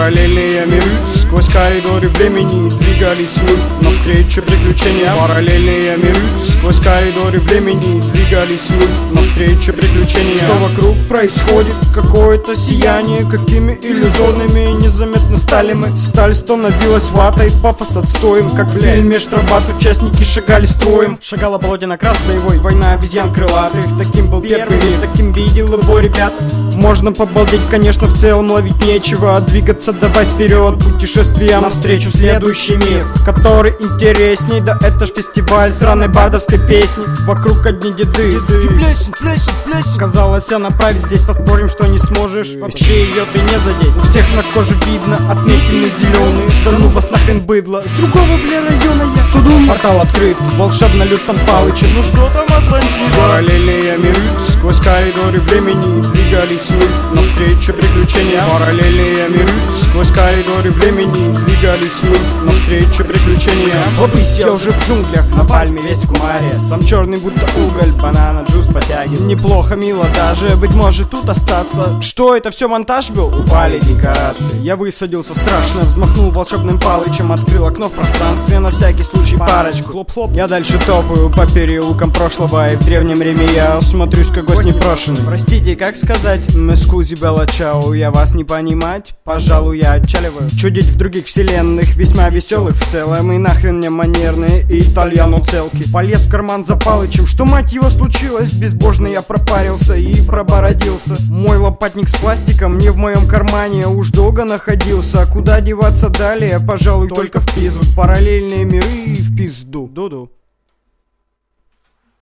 Параллельные миры, сквозь коридоры времени двигались мы навстречу приключениям. Параллельные миры, сквозь коридоры времени двигались мы навстречу приключениям. Что вокруг происходит? Какое-то сияние. Какими иллюзорными незаметно стали мы. Сталь становилась ватой, пафос отстоем. Как в фильме «Штрафбат» участники шагали строем. Шагала полотен окрас боевой, война обезьян крылатых. Таким был первый мир, таким видел его ребят. Можно побалдеть, конечно, в целом ловить нечего, а двигаться давай вперед, путешествия навстречу в следующий мир, который интересней. Да это ж фестиваль сраной бардовской песни. Вокруг одни деды и плесень. Казалось, а направить здесь поспорим, что не сможешь. Вообще ее ты не задеть. У всех на коже видно отметины зеленые. Да ну вас нахрен быдло, с другого, бля, района я тудум. Портал открыт, волшебно лют там Палыча. Ну что там, Атлантида? Параллельные миры, сквозь коридоры времени двигались мы навстречу приключениям. Параллельные миры, сквозь коридоры времени двигались мы навстречу приключениям. Лопысь, я уже в джунглях, на пальме весь в кумаре. Сам черный будто уголь, банана, джуз потягивает. Неплохо, мило даже, быть может тут остаться. Что, это все монтаж был? Упали декорации. Я высадился страшно, взмахнул волшебным палычем, открыл окно в пространстве, на всякий случай парочку. Хлоп-хлоп. Я дальше топаю по переулкам прошлого, и в древнем Риме я смотрюсь как гость непрошенный. Простите, как сказать? Скузи белла чао, я вас не понимать. Пожалуй, я отчаливаю. Чудить в других вселенных, весьма веселых в целом. И нахрен мне манерные итальяно целки. Полез в карман за Палычем, что мать его случилось? Безбожно я пропарился и пробородился. Мой лопатник с пластиком не в моем кармане, уж долго находился. А куда деваться далее? Пожалуй, только в пизду. Параллельные миры в пизду. Дуду.